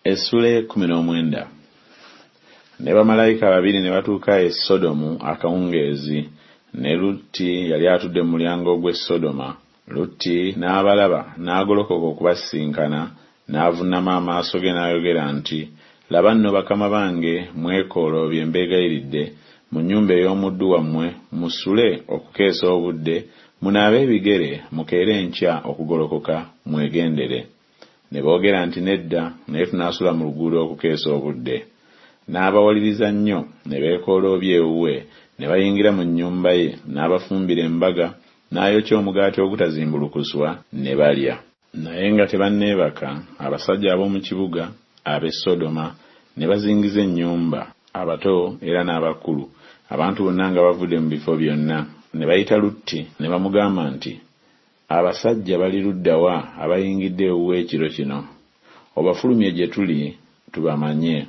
Essula 19. Ne bamalayika babiri ne batuuka e Sodomu akawungeezi, ne Lutti yali atudde mu mulyango gw'e Sodoma. Lutti n'abalaba n'agolokoka okubasisinkana, n'avuunama amaaso ge n'ayogera nti, laba nno bakama bange, mwekoloobye mbeegayiridde mu nnyumba ey'omuddu wammwe, musule okukeesa obudde, munaabe ebigere, mukeere enkya okugolokoka, mwegendere. Ne boogera nti nedda, naye tunaasula mu luguudo okukeesa obudde. N'abawaliriza nnyo, ne beekoloobya ewuwe, ne bayingira mu nnyumba ye, n'abafumbira embaga, n'ayokya omugaati ogutazimbulukuswa, ne balya. Naye nga tebanneebaka, abasajja ab'omu kibuga ab'e Sodoma ne bazingiza ennyumba, abato era n'abakulu, abantu bonna nga bavudde mu bifo byonna. Ne bayita Lutti ne bamugamba nti, abasajja bali ludda wa abayingidde ewuwe ekiro kino? Obafulumye gye tuli tubamanye.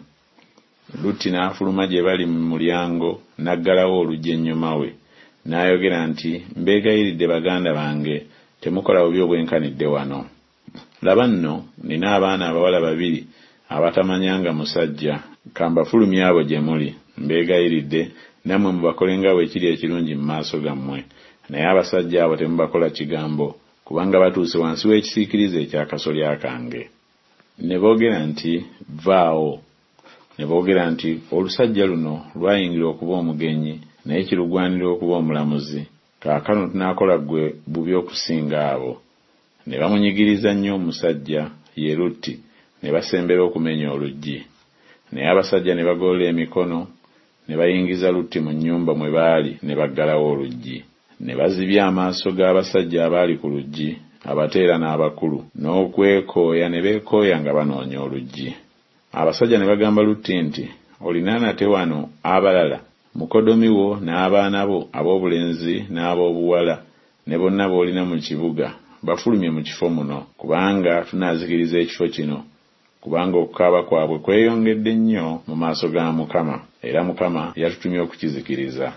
Lutti n'afuluma gye bali mu mulyango, n'aggalawo oluggi ennyuma we, n'ayogera nti, mbeegayiridde baganda bange, temukola bubi obwenkanidde wano. Laba nno nina abaana abawala babiri abatamanyanga musajja, kambafulumye abo gye muli, mbeegayiridde nammwe mubakole nga bwe kiri ekirungi mu maaso gammwe. Naye abasajja abo temubakola kigambo, kubanga batuuse wansi w'ekisiikirize eky'akasolya kange. Ne boogera nti, vaawo. Ne boogera nti, olusajja luno lwayingira okuba omugenyi, naye kirugwanira okuba omulamuzi. Kaakano tunaakola ggwe bubi okusinga abo. Ne bamunyigiriza nnyo omusajja ye Lutti, ne basembera okumenya oluggi. Naye abasajja ne bagolola emikono, ne bayingiza Lutti mu nnyumba mwe baali, ne baggalawo oluggi. Ne bazibya amaaso g'abasajja abaali ku luggi, abateera n'abakulu, n'okwekooya ne beekooya nga banoonya oluggi. Abasajja ne bagamba Lutti nti, olina nate wano abalala, mukodomi wo n'abaana bo ab'obulenzi n'ab'obuwala, ne bonna b'olina mu kibuga, bafulumye mu kifo muno, kubanga tunaazikiriza ekifo kino, kubanga okukaaba kwabwe kweyongedde nnyo mu maaso ga Mukama, era Mukama yatutumye okukizikiriza.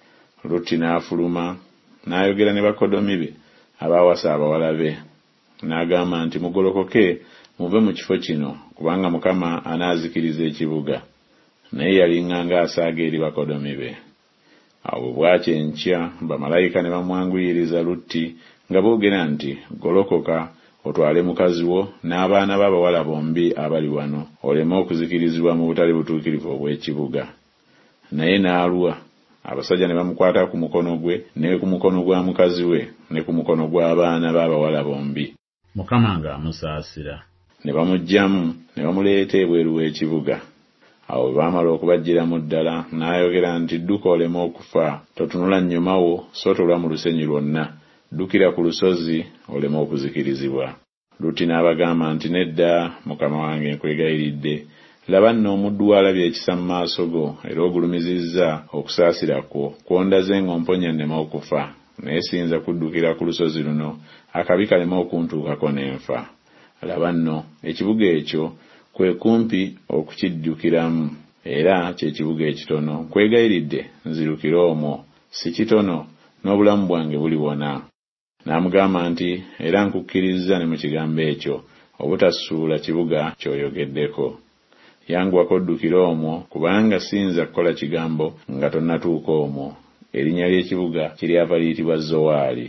Lutti n'afuluma, n'ayogera ne bakodomi be abaawasa abawala be, n'agamba nti, mugolokoke muve mu kifo kino, kubanga Mukama anaazikiriza ekibuga. Naye yaliŋŋanga asaaga eri bakodomi be. Awo bwakya enkya, bamalayika ne bamwanguyiriza Lutti nga boogera nti, golokoka otwale mukazi wo n'abaana b'abawala bombi abali wano, oleme okuzikirizibwa mu butali butuukirivu obw'ekibuga. Naye n'alwa. Abasajja ne bamukwata ku mukono gwe, ne ku mukono gwa mukazi we, ne ku mukono gw'abaana b'abawala bombi, Mukama ng'amusaasira. Ne bamuggyamu, ne bamuleeta ebweru w'ekibuga. Awo bwe baamala okubaggyiramu ddala, n'ayogera nti, dduka oleme okufa, totunula nnyuma wo, so tolwa mu lusenyi lwonna, ddukira ku lusozi oleme okuzikirizibwa. Lutti n'abagamba nti, nedda, Mukama wange nkwegayiridde, laba nno omuddu wo alabye ekisa mu maaso go, era ogulumizizza okusaasira kwo, kwondaze ng'omponya nneme okufa. Naye siyinza kuddukira ku lusozi luno, akabi kaleme okuntuukako n'enfa. Laba nno ekibuga ekyo kwe kumpi okukiddukiramu, era ky'ekibuga ekitono. Nkwegayiridde nzirukira omwo, si kitono, n'obulamu bwange buliwona. N'amugamba nti, era nkukkiriza ne mu kigambo ekyo, obutasuula kibuga ky'oyogeddeko. Yanguwako oddukira omwo, kubanga siyinza kukola kigambo nga tonnatuuka omwo. Erinnya ly'ekibuga kiryava liyitibwa Zowaali.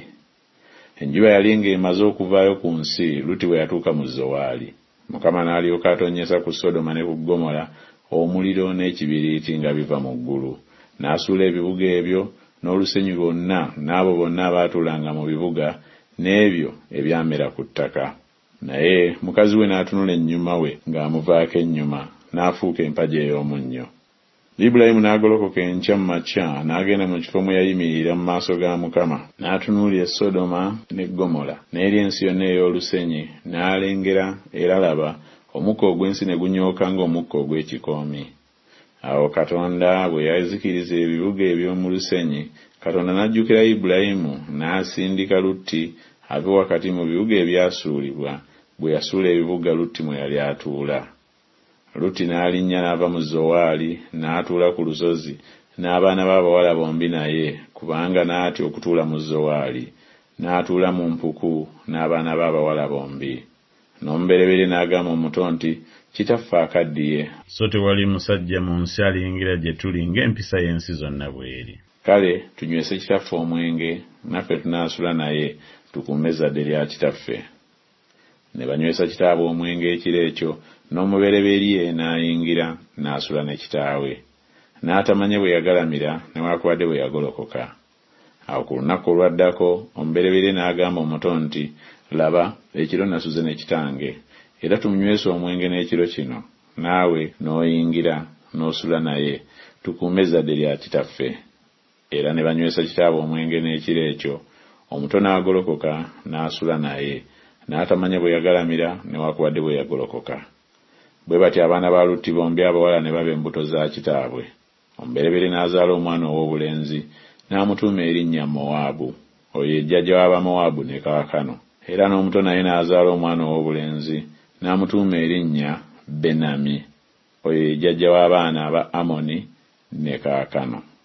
Enjuba yali ng'emaze okuvaayo ku nsi Lutti bwe yatuuka mu Zowaali. Mukama n'alyoka atonnyesa ku Sodoma ne ku Ggomola omuliro n'ekibiriiti nga biva mu ggulu. N'asuula ebibuga ebyo n'olusenyi lwonna, n'abo bonna abaatuulanga mu bibuga, n'ebyo ebyamera ku ttaka. Naye mukazi we n'atunula ennyuma we ng'amuvaako ennyuma, n'afuuka empagi ey'omunnyo. Ibulayimu n'agolokoka enkya mu makya, n'agenda mu kifo mwe yayimirira mu maaso ga Mukama, n'atunuulira Sodoma ne Ggomola n'eri ensi yonna ey'olusenyi, n'alengera era laba, omukka ogw'ensi ne gunyooka ng'omukka ogw'ekikoomi. Awo Katonda bwe yazikiriza ebibuga eby'omu lusenyi, Katonda n'ajjukira Ibulayimu, n'asindika Lutti ave wakati mu bibuga ebyasuulibwa, bwe yasuula ebibuga Lutti mwe yali atuula. Lutti n'alinnya n'ava mu Zowaali, n'atuula ku lusozi, n'abaana b'abawala bombi naye, kubanga n'atya okutuula mu Zowaali, n'atuula mu mpuku n'abaana b'abawala bombi. N'omubereberye n'agamba omuto nti, kitaffe akaddiye, so tewali musajja mu nsi aliyingira gye tuli ng'empisa y'ensi zonna bw'eri. Kale tunywese kitaffe omwenge, naffe tunaasula naye tukuume ezzadde lya kitaffe. Ne banywesa kitaabwe omwenge ekiro ekyo, n'omubereberye n'ayingira n'asula ne kitaawe. N'atamanye bwe yagalamira newaakubadde bwe yagolokoka. Awo ku lunaku olwaddako omubereberye n'agamba omuto nti, laba, ekiro nasuze ne kitange, era tumunywese omwenge n'ekiro kino, naawe n'oyingira n'osula naye, tukuume ezzadde lya kitaffe. Era ne banywesa kitaabwe omwenge n'ekiro ekyo, omuto n'agolokoka n'asula naye, n'atamanya bwe yagalamira newaakubadde bwe yagolokoka. Bwe batyo abaana ba Lutti bombi abawala ne baba embuto za kitaabwe. Omubereberye n'azaala omwana ow'obulenzi, n'amutuuma erinnya Mowaabu, oyo ye jjajja w'Abamowaabu ne kaakano. Era n'omuto naye n'azaala omwana ow'obulenzi, n'amutuuma erinnya Benami, oyo ye jjajja w'abaana aba Amoni ne kaakano.